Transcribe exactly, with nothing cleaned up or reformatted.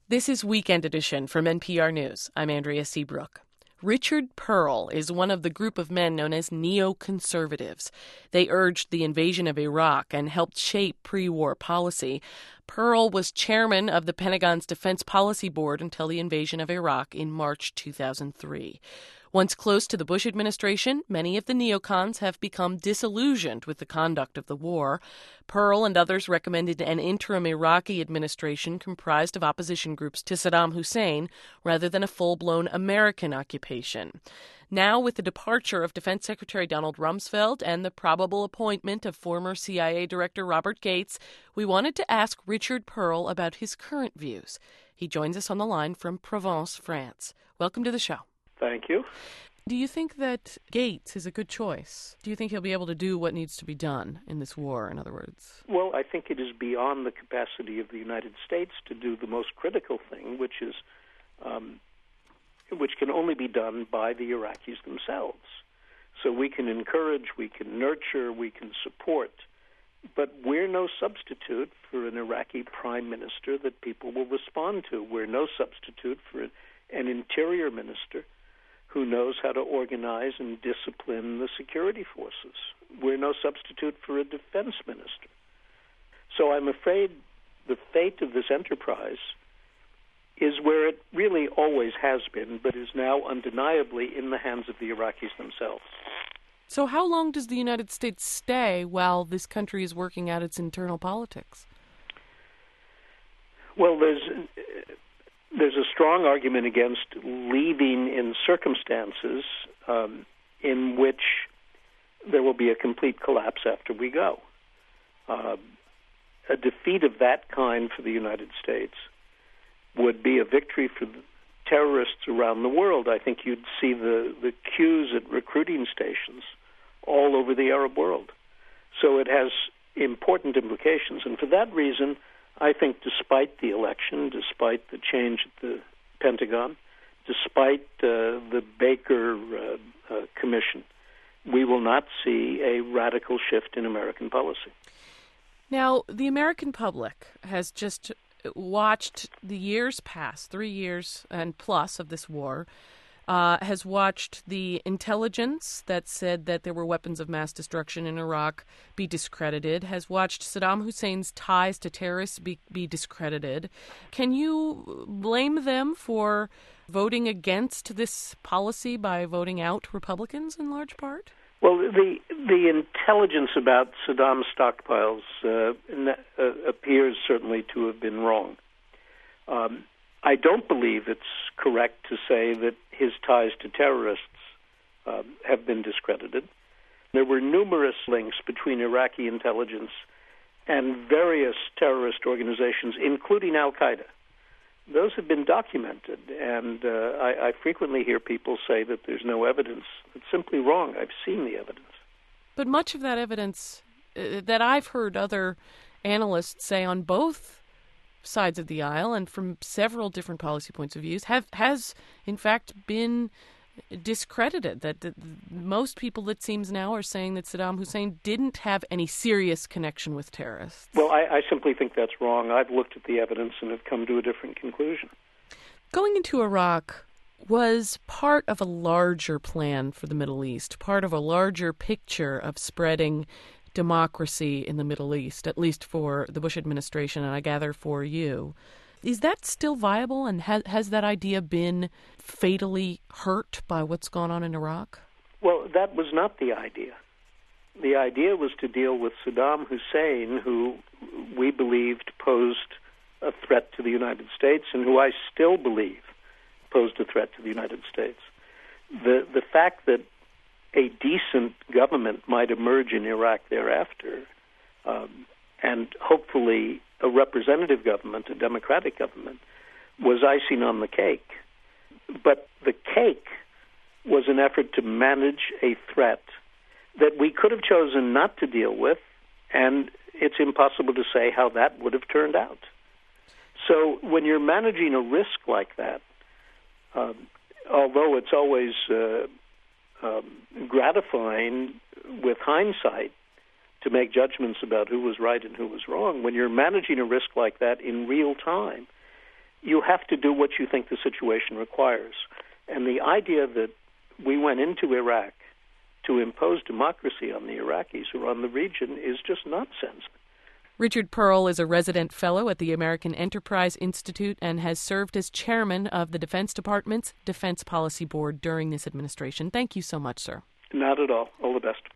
This is Weekend Edition from N P R News. I'm Andrea Seabrook. Richard Perle is one of the group of men known as neoconservatives. They urged the invasion of Iraq and helped shape pre-war policy. Perle was chairman of the Pentagon's Defense Policy Board until the invasion of Iraq in March two thousand three. Once close to the Bush administration, many of the neocons have become disillusioned with the conduct of the war. Perle and others recommended an interim Iraqi administration comprised of opposition groups to Saddam Hussein rather than a full-blown American occupation. Now, with the departure of Defense Secretary Donald Rumsfeld and the probable appointment of former C I A Director Robert Gates, we wanted to ask Richard Perle about his current views. He joins us on the line from Provence, France. Welcome to the show. Thank you. Do you think that Gates is a good choice? Do you think he'll be able to do what needs to be done in this war, in other words? Well, I think it is beyond the capacity of the United States to do the most critical thing, which is, um, which can only be done by the Iraqis themselves. So we can encourage, we can nurture, we can support, but we're no substitute for an Iraqi prime minister that people will respond to. We're no substitute for an interior minister who knows how to organize and discipline the security forces. We're no substitute for a defense minister. So I'm afraid the fate of this enterprise is where it really always has been, but is now undeniably in the hands of the Iraqis themselves. So how long does the United States stay while this country is working out its internal politics? Well, there's... There's a strong argument against leaving in circumstances um, in which there will be a complete collapse after we go. Uh, a defeat of that kind for the United States would be a victory for the terrorists around the world. I think you'd see the, the queues at recruiting stations all over the Arab world. So it has important implications. And for that reason, I think despite the election, despite the change at the Pentagon, despite uh, the Baker uh, uh, Commission, we will not see a radical shift in American policy. Now, the American public has just watched the years pass, three years and plus of this war, uh, has watched the intelligence that said that there were weapons of mass destruction in Iraq be discredited, has watched Saddam Hussein's ties to terrorists be, be discredited. Can you blame them for voting against this policy by voting out Republicans in large part? Well, the the intelligence about Saddam's stockpiles uh, uh, appears certainly to have been wrong. Um, I don't believe it's correct to say that his ties to terrorists uh, have been discredited. There were numerous links between Iraqi intelligence and various terrorist organizations, including Al-Qaeda. Those have been documented, and uh, I, I frequently hear people say that there's no evidence. It's simply wrong. I've seen the evidence. But much of that evidence uh, that I've heard other analysts say on both sides of the aisle and from several different policy points of view have has in fact been discredited. That, that most people, it seems now, are saying that Saddam Hussein didn't have any serious connection with terrorists. Well, I, I simply think that's wrong. I've looked at the evidence and have come to a different conclusion. Going into Iraq was part of a larger plan for the Middle East, part of a larger picture of spreading democracy in the Middle East, at least for the Bush administration, and I gather for you. Is that still viable, and has, has that idea been fatally hurt by what's gone on in Iraq? Well, that was not the idea. The idea was to deal with Saddam Hussein, who we believed posed a threat to the United States, and who I still believe posed a threat to the United States. The the fact that a decent government might emerge in Iraq thereafter, um, and hopefully a representative government, a democratic government, was icing on the cake. But the cake was an effort to manage a threat that we could have chosen not to deal with, and it's impossible to say how that would have turned out. So when you're managing a risk like that, um, although it's always uh, um, gratifying with hindsight to make judgments about who was right and who was wrong, when you're managing a risk like that in real time, you have to do what you think the situation requires. And the idea that we went into Iraq to impose democracy on the Iraqis or on the region is just nonsense. Richard Perle is a resident fellow at the American Enterprise Institute and has served as chairman of the Defense Department's Defense Policy Board during this administration. Thank you so much, sir. Not at all. All the best.